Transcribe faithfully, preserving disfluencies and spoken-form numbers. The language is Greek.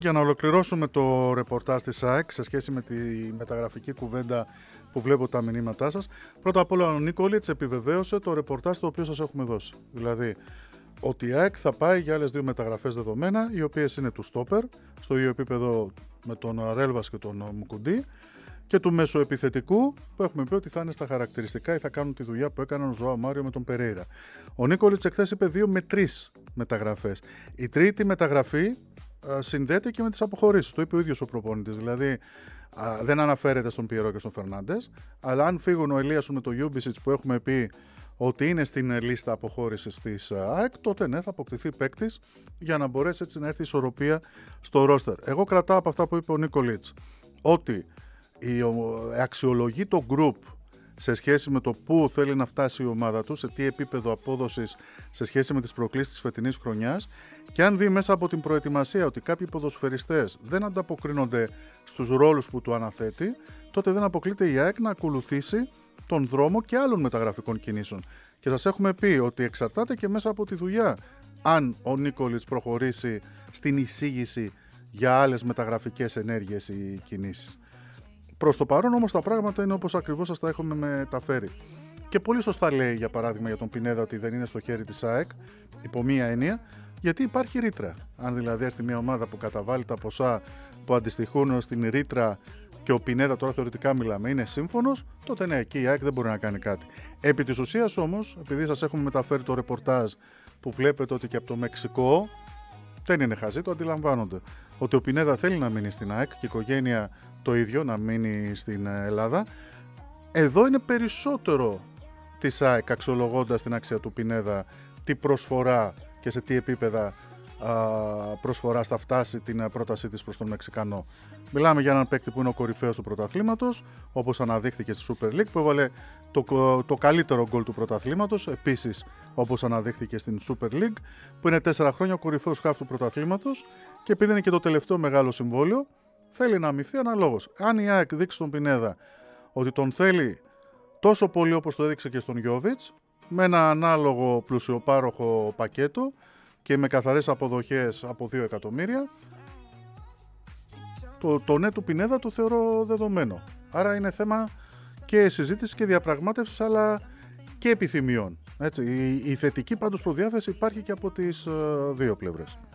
Για να ολοκληρώσουμε το ρεπορτάζ της ΑΕΚ σε σχέση με τη μεταγραφική κουβέντα που βλέπω τα μηνύματά σας, πρώτα απ' όλα ο Νίκολιτς επιβεβαίωσε το ρεπορτάζ το οποίο σας έχουμε δώσει. Δηλαδή, ότι η ΑΕΚ θα πάει για άλλες δύο μεταγραφές δεδομένα, οι οποίες είναι του Στόπερ, στο ίδιο επίπεδο με τον Ρέλβας και τον Μουκουντή, και του μεσοεπιθετικού, που έχουμε πει ότι θα είναι στα χαρακτηριστικά ή θα κάνουν τη δουλειά που έκαναν ο Ζωάο Μάριο με τον Περέιρα. Ο Νίκολιτς εχθές είπε δύο με τρεις μεταγραφές. Η τρίτη μεταγραφή α, συνδέεται και με τις αποχωρήσεις. Το είπε ο ίδιος ο προπονητής. Δηλαδή, α, δεν αναφέρεται στον Πιερό και στον Φερνάντες, αλλά αν φύγουν ο Ελίασον με το Γιούμπισιτς που έχουμε πει ότι είναι στην λίστα αποχώρησης της ΑΕΚ, τότε ναι, θα αποκτηθεί παίκτης για να μπορέσει έτσι να έρθει ισορροπία στο ρόστερ. Εγώ κρατάω από αυτά που είπε ο Νίκολιτς ότι αξιολογεί το group σε σχέση με το πού θέλει να φτάσει η ομάδα του, σε τι επίπεδο απόδοσης σε σχέση με τις προκλήσεις της φετινής χρονιάς, και αν δει μέσα από την προετοιμασία ότι κάποιοι ποδοσφαιριστές δεν ανταποκρίνονται στους ρόλους που του αναθέτει, τότε δεν αποκλείται η ΑΕΚ να ακολουθήσει τον δρόμο και άλλων μεταγραφικών κινήσεων. Και σας έχουμε πει ότι εξαρτάται και μέσα από τη δουλειά αν ο Νίκολιτς προχωρήσει στην εισήγηση για άλλες μεταγραφικές ενέργειες ή κινήσεις. Προς το παρόν όμως τα πράγματα είναι όπως ακριβώς σας τα έχουμε μεταφέρει. Και πολύ σωστά λέει για παράδειγμα για τον Πινέδα ότι δεν είναι στο χέρι της ΑΕΚ, υπό μία έννοια, γιατί υπάρχει ρήτρα. Αν δηλαδή έρθει μια ομάδα που καταβάλει τα ποσά που αντιστοιχούν στην ρήτρα και ο Πινέδα, τώρα θεωρητικά μιλάμε, είναι σύμφωνος, τότε ναι, εκεί η ΑΕΚ δεν μπορεί να κάνει κάτι. Επί της ουσίας όμως, επειδή σας έχουμε μεταφέρει το ρεπορτάζ που βλέπετε ότι και από το Μεξικό δεν είναι χαζί, το αντιλαμβάνονται. Ότι ο Πινέδα θέλει να μείνει στην ΑΕΚ και η οικογένεια το ίδιο, να μείνει στην Ελλάδα. Εδώ είναι περισσότερο της ΑΕΚ, αξιολογώντας την αξία του Πινέδα, τι προσφορά και σε τι επίπεδα α, προσφοράς θα φτάσει την πρότασή της προς τον Μεξικανό. Μιλάμε για έναν παίκτη που είναι ο κορυφαίος του πρωταθλήματος, όπως αναδείχθηκε στη Super League, που έβαλε το, το καλύτερο γκολ του πρωταθλήματος, επίσης όπως αναδείχθηκε στην Super League, που είναι τέσσερα χρόνια ο κορυφαίος χαφ του πρωταθλήματος, και επειδή είναι και το τελευταίο μεγάλο συμβόλαιο, θέλει να αμοιβθεί αναλόγως. Αν η ΑΕΚ δείξει στον Πινέδα ότι τον θέλει τόσο πολύ όπως το έδειξε και στον Γιόβιτς, με ένα ανάλογο πλουσιοπάροχο πακέτο και με καθαρές αποδοχές από δύο εκατομμύρια, το, το ναι του Πινέδα το θεωρώ δεδομένο. Άρα είναι θέμα και συζήτηση και διαπραγμάτευσης, αλλά και επιθυμιών. Έτσι, η, η θετική πάντως προδιάθεση υπάρχει και από τις uh, δύο πλευρές.